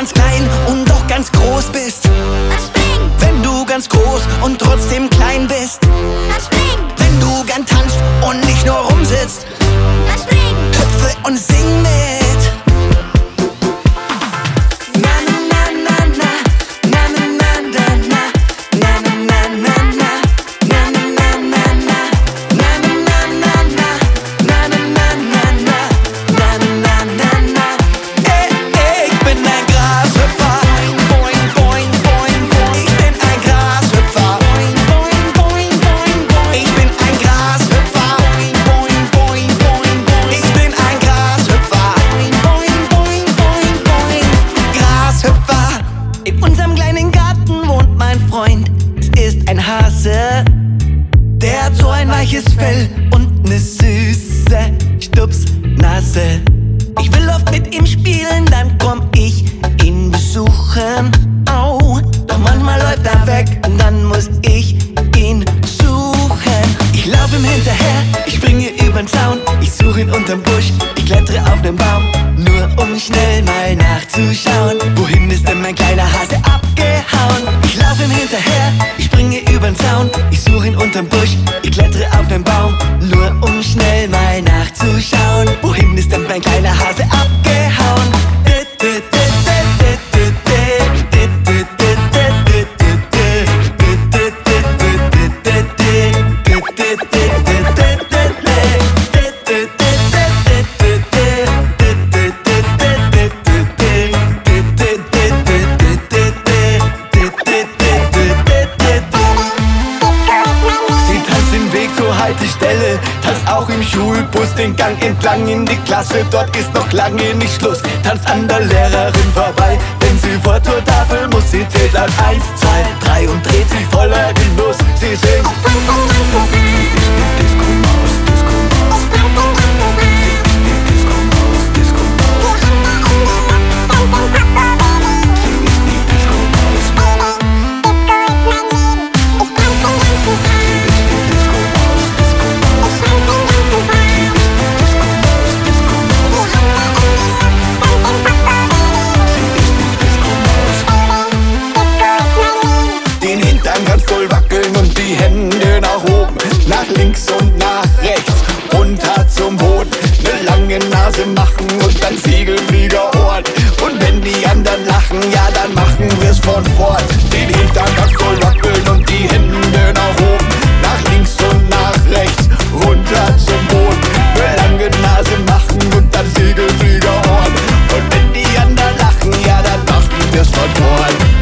ganz klein und doch ganz groß bist, dann spring. wenn du ganz groß und trotzdem klein bist, Dann spring. wenn du gern tanzt und nicht nur rumsitzt, Dann spring. hüpfe und sing mit. In unserem kleinen Garten wohnt mein Freund. Es ist ein Hase, der hat so ein weiches Fell und ne süße Stupsnase. Ich will oft mit ihm spielen, dann komm ich ihn besuchen. Au, doch manchmal läuft er weg und dann muss ich ihn suchen. Ich lauf ihm hinterher, ich springe übern Zaun, ich suche ihn unterm Busch, ich klettere auf den Baum, nur um schnell mal nachzuschauen. Wohin ist denn mein kleiner Hase abgehauen? Ich lauf ihm hinterher, ich springe übern Zaun, ich suche ihn unterm Busch, ich klettere auf den Baum, nur um schnell mal nachzuschauen. Wohin ist denn mein kleiner Hase abgehauen? Haltestelle, tanzt auch im Schulbus den Gang entlang in die Klasse, dort ist noch lange nicht Schluss. Tanzt an der Lehrerin vorbei, wenn sie vor zur Tafel muss. Sie zählt laut 1, 2, 3 und dreht sich voller Genuss. Sie singt Disco-Maus, Disco-Maus. Ganz voll wackeln und die Hände nach oben, nach links und nach rechts, runter zum Boden, ne lange Nase machen und dann Segelfliegerohren. Und wenn die anderen lachen, ja dann machen wir's von vorn. Den Hintern ganz voll wackeln und die Hände nach oben, nach links und nach rechts, runter zum Boden, ne lange Nase machen und dann Segelfliegerohren. Und wenn die anderen lachen, ja dann machen wir's von vorn.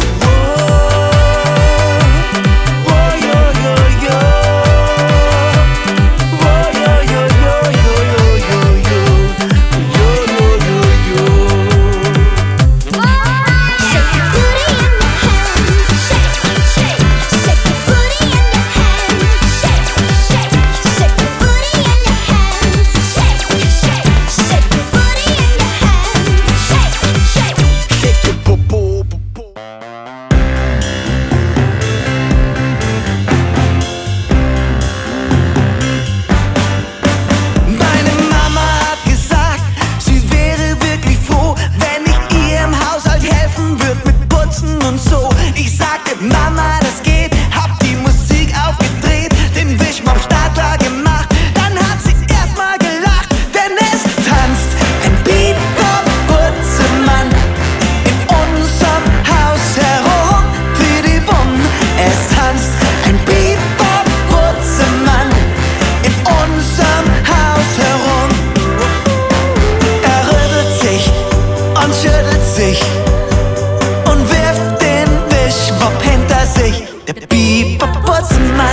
Und wirft den Wischmopp hinter sich. Der Biber-Putzenmann,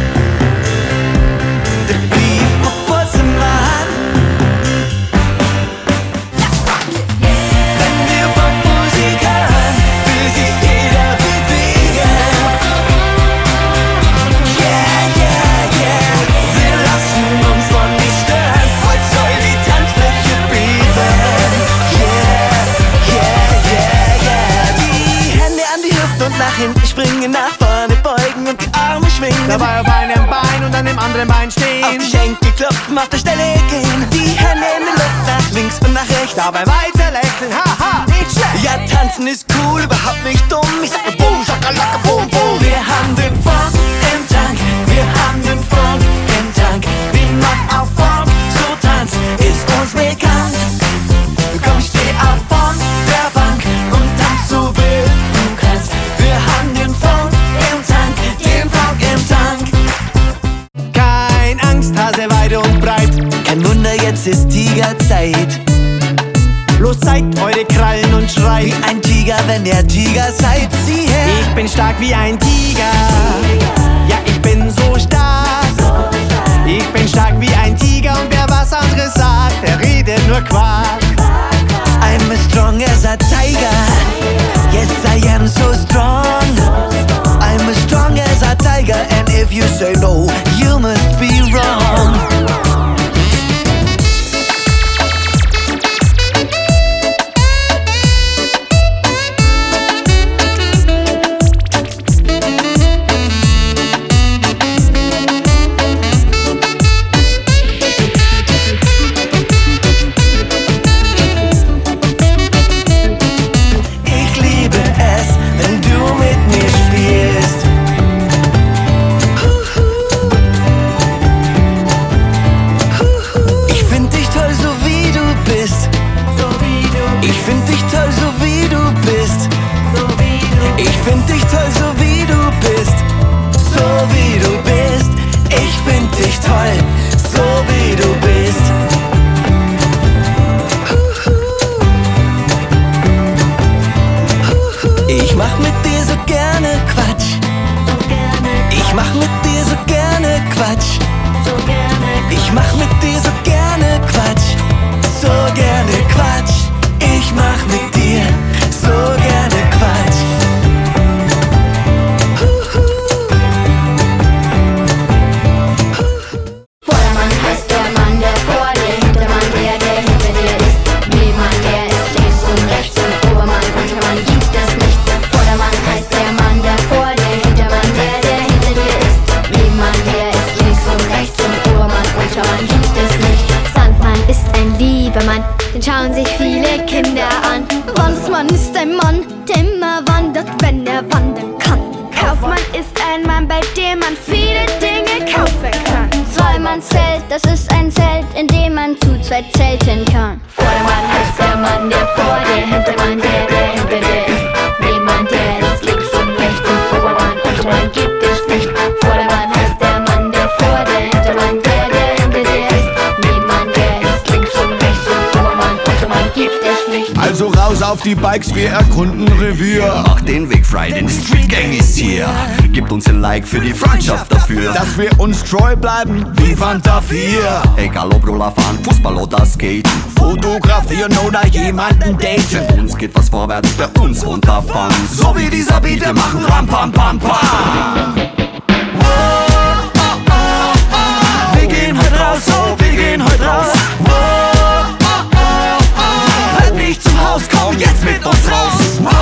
der Biber-Putzenmann. Wenn wir Popmusik hören, will sich jeder bewegen. Yeah, yeah, yeah, wir lassen uns von nicht stören. Heute soll die Tanzfläche beben. Und nach hinten springen, nach vorne beugen und die Arme schwingen. Dabei auf einem Bein und an dem anderen Bein stehen. Auf die Schenkel klopfen, auf der Stelle gehen. Die Hände in die Luft, nach links und nach rechts. Dabei weiter lächeln, haha, nicht schlecht. Ja, tanzen machen ist cool, überhaupt nicht dumm. Ich sag nur Boom, Schakalaka, Boom, Boom. Wir haben den Funk im Tank, wir haben den Funk im Tank. Wie man auf Funk so tanzt, ist uns bekannt. Komm, steh auf von der Bank und tanz so wild du kannst. Wir haben den Funk im Tank, den Funk im Tank. Kein Angsthase weit und breit. Kein Wunder, jetzt ist Tigerzeit. Los, zeigt eure Krallen und schreit. Wie ein Tiger, wenn ihr Tiger seid, sieh her. Ich bin stark wie ein Tiger. Ja, ich bin so stark. Ich bin stark wie ein Tiger und wer was anderes sagt, der redet nur Quark. I'm as strong as a tiger. Yes, I am so strong. I'm as strong as a tiger. And if you say no, you must be wrong. Ich mach mit dir so gerne Quatsch. Ich mach mit dir so gerne Quatsch. Ich mach mit dir so gerne Quatsch. So gerne Quatsch. Ich mach mit dir so gerne Quatsch. Vordermann heißt der Mann, der vor dir, Hintermann der hinter dir ist. Nebenmann, der ist links und rechts und Obermann, Untermann gibt es nicht. Vordermann heißt der Mann, der vor dir, Hintermann der hinter dir ist. Nebenmann, der ist links und rechts und Obermann, Untermann gibt es nicht. Sandmann ist ein lieber Mann, den schauen sich viele Kinder an. Wandsmann ist ein Mann, der immer wandert, wenn er wandern kann. Kaufmann ist ein Mann, bei dem man viele Dinge kaufen kann. Zweimannszelt, das ist ein Zelt, in dem man zu zweit zelten kann. Vordermann heißt der Mann, der vor dir, Hintermann der hinter dir ist. Nebenmann, der ist links und rechts und Obermann, Untermann gibt es nicht. Vordermann heißt der Mann, der vor dir, Hintermann der hinter dir ist. Nebenmann, der ist links und rechts und Obermann, Untermann gibt es nicht. Also raus auf die Bikes, wir erkunden Revier. Macht den Weg frei, denn die Street Gang ist hier. Gebt uns ein Like für die Freundschaft dafür, Dass wir uns treu bleiben, wie Fanta 4. egal ob Roller fahren, Fußball oder Skate. Fotografieren oder jemanden daten. Bei uns geht was vorwärts, bei uns Unterfangen. So wie dieser Beat, wir machen Ram Pam Pam Pam. Wir gehen heute raus, oh, wir gehen heute raus. Bleib nicht zu Haus, komm jetzt mit uns raus.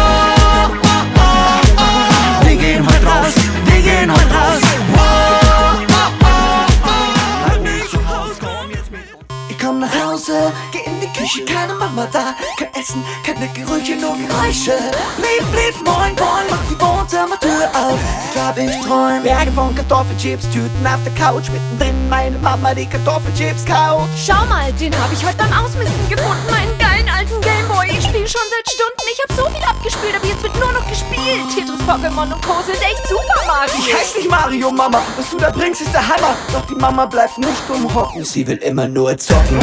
Wir gehen heute raus, wir gehen heute raus. Bleib nicht zu Haus, komm jetzt mit uns. Ich komm nach Hause, geh in die Küche, keine Mama da. Kein Essen, keine Gerüche, nur Geräusche. Blieb, moin, moin, mach die Wohnzimmertür auf. Ich hab ich träum. Berge von Kartoffelchips, Tüten auf der Couch. Mittendrin meine Mama die Kartoffelchips kaut. Schau mal, den hab ich heute beim Ausmisten gefunden. Meinen geilen alten Gameboy. Ich spiel schon seit Stunden. Ich hab so viel abgespielt, aber jetzt wird nur noch gespielt. Tetris, Pokémon und Co. sind echt super magisch. Ich heiß nicht Mario, Mama. Was du da bringst, ist der Hammer. Doch die Mama bleibt nicht umhocken. Sie will immer nur zocken.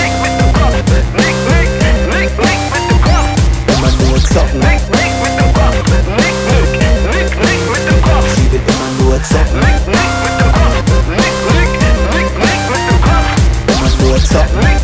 Immer nur zocken. Sie will immer nur zocken. Immer nur zocken.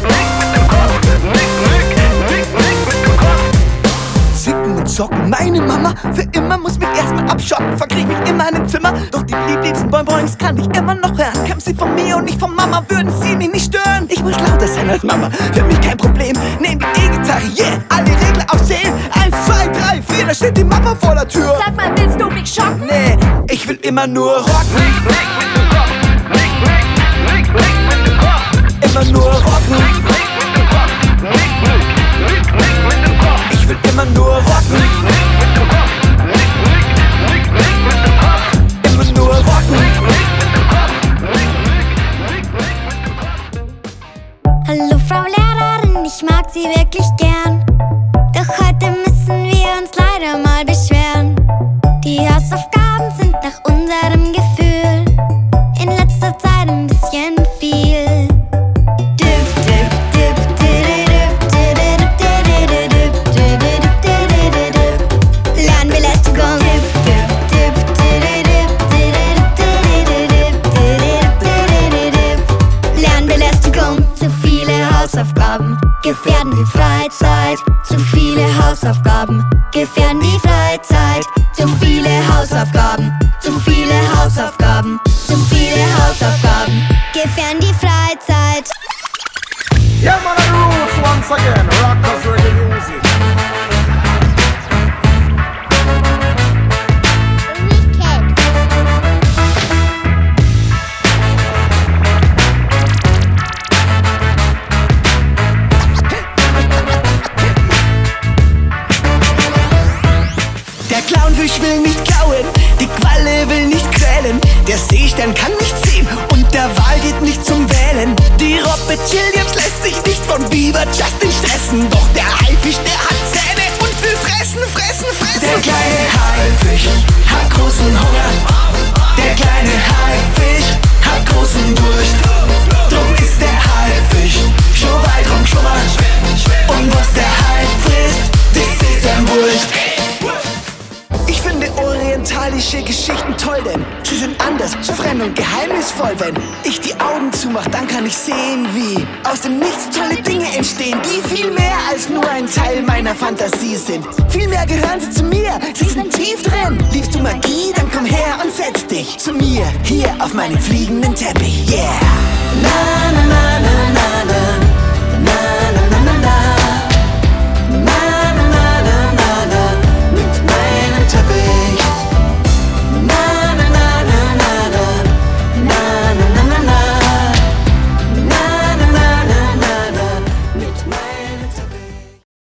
Zicken und zocken. Meine Mama für immer muss mich erstmal abschotten. Verkrieg mich immer in dem Zimmer. Doch die liebsten Bonbons kann ich immer noch hören. Kämpft sie von mir und nicht von Mama, würden sie mich nicht stören. Ich muss lauter sein als Mama, für mich kein Problem. Nehm die E-Gitarre, yeah, alle Regler auf 10. 1, 2, 3, 4, da steht die Mama vor der Tür. Sag mal, willst du mich schocken? Nee, ich will immer nur rocken. Immer nur rocken. Ich will immer nur rocken. wirklich gern. Doch heute müssen wir uns leider mal beschweren. Die Hausaufgaben sind nach unserem Gefühl in letzter Zeit ein bisschen viel. Lernbelästigung. Lernbelästigung. Zu viele Hausaufgaben gefährden die Freizeit. Zu viele Hausaufgaben gefährden die Freizeit. Zu viele Hausaufgaben, zu viele Hausaufgaben, zu viele Hausaufgaben gefährden die Freizeit. Yeah, man, the roots once again. Rockers reggae music. Der Clownfisch will nicht klauen, die Qualle will nicht quälen, der Seestern kann nicht sehen und der Wal geht nicht zum Wählen. Die Robbe Williams lässt sich nicht von Biber Justin stressen, doch der Haifisch, der hat Zähne und will fressen, fressen, fressen. Der kleine Haifisch hat großen Hunger, der kleine Haifisch hat großen Durst. Drum ist der Haifisch schon weit rumschwummern, und was der Hai frisst, das ist ihm wurscht. Ich finde orientalische Geschichten toll, denn sie sind anders, so fremd und geheimnisvoll. Wenn ich die Augen zumach, dann kann ich sehen, wie aus dem Nichts tolle Dinge entstehen, die viel mehr als nur ein Teil meiner Fantasie sind. Vielmehr gehören sie zu mir, sie sind tief drin. Liebst du Magie, dann komm her und setz dich zu mir, hier auf meinen fliegenden Teppich, yeah. Na na na na na na.